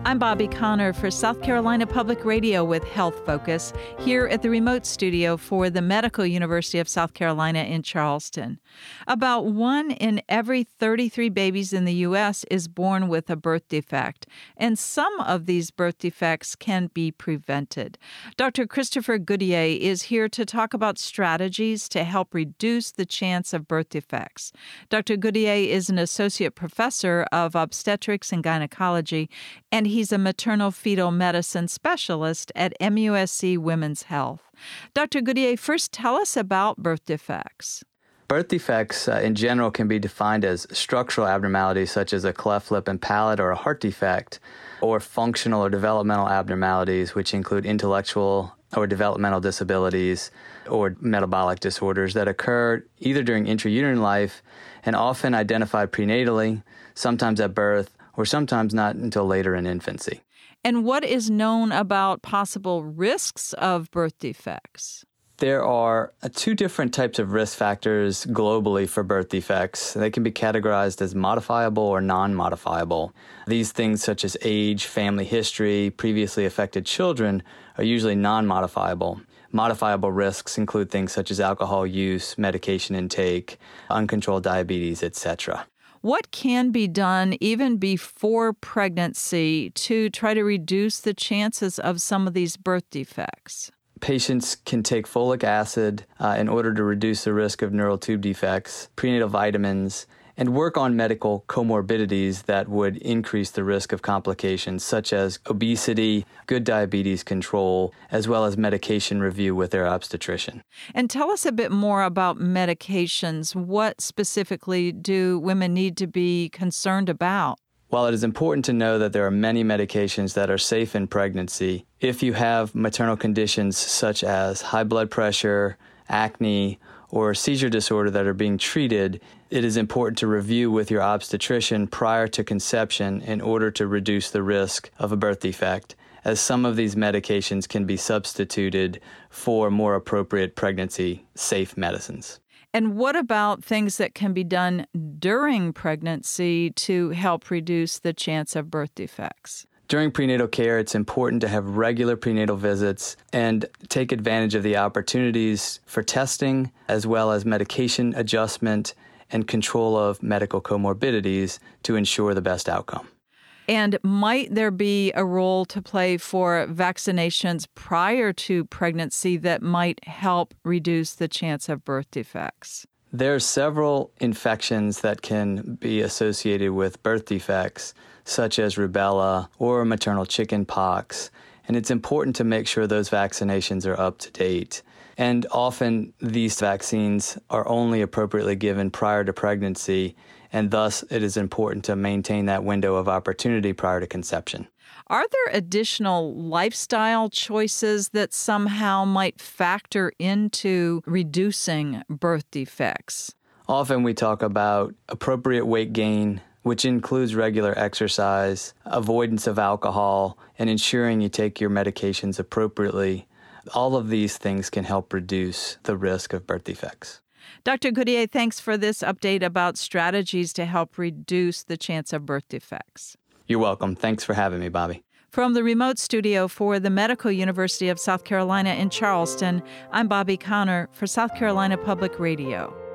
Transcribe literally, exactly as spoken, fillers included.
I'm Bobby Connor for South Carolina Public Radio with Health Focus here at the remote studio for the Medical University of South Carolina in Charleston. About one in every thirty-three babies in the U S is born with a birth defect, and some of these birth defects can be prevented. Doctor Christopher Goodyear is here to talk about strategies to help reduce the chance of birth defects. Doctor Goodyear is an associate professor of obstetrics and gynecology, and he's a maternal-fetal medicine specialist at M U S C Women's Health. Doctor Goodyear, first tell us about birth defects. Birth defects uh, in general can be defined as structural abnormalities such as a cleft lip and palate or a heart defect, or functional or developmental abnormalities, which include intellectual or developmental disabilities or metabolic disorders that occur either during intrauterine life and often identified prenatally, sometimes at birth, or sometimes not until later in infancy. And what is known about possible risks of birth defects? There are two different types of risk factors globally for birth defects. They can be categorized as modifiable or non-modifiable. These things such as age, family history, previously affected children are usually non-modifiable. Modifiable risks include things such as alcohol use, medication intake, uncontrolled diabetes, et cetera. What can be done even before pregnancy to try to reduce the chances of some of these birth defects? Patients can take folic acid uh, in order to reduce the risk of neural tube defects, prenatal vitamins, and work on medical comorbidities that would increase the risk of complications such as obesity, good diabetes control, as well as medication review with their obstetrician. And tell us a bit more about medications. What specifically do women need to be concerned about? While it is important to know that there are many medications that are safe in pregnancy, if you have maternal conditions such as high blood pressure, acne, or seizure disorder that are being treated, it is important to review with your obstetrician prior to conception in order to reduce the risk of a birth defect, as some of these medications can be substituted for more appropriate pregnancy-safe medicines. And what about things that can be done during pregnancy to help reduce the chance of birth defects? During prenatal care, it's important to have regular prenatal visits and take advantage of the opportunities for testing, as well as medication adjustment and control of medical comorbidities to ensure the best outcome. And might there be a role to play for vaccinations prior to pregnancy that might help reduce the chance of birth defects? There are several infections that can be associated with birth defects, such as rubella or maternal chicken pox, and it's important to make sure those vaccinations are up to date. And often these vaccines are only appropriately given prior to pregnancy, and thus it is important to maintain that window of opportunity prior to conception. Are there additional lifestyle choices that somehow might factor into reducing birth defects? Often we talk about appropriate weight gain, which includes regular exercise, avoidance of alcohol, and ensuring you take your medications appropriately. All of these things can help reduce the risk of birth defects. Doctor Goodyear, thanks for this update about strategies to help reduce the chance of birth defects. You're welcome. Thanks for having me, Bobby. From the remote studio for the Medical University of South Carolina in Charleston, I'm Bobby Connor for South Carolina Public Radio.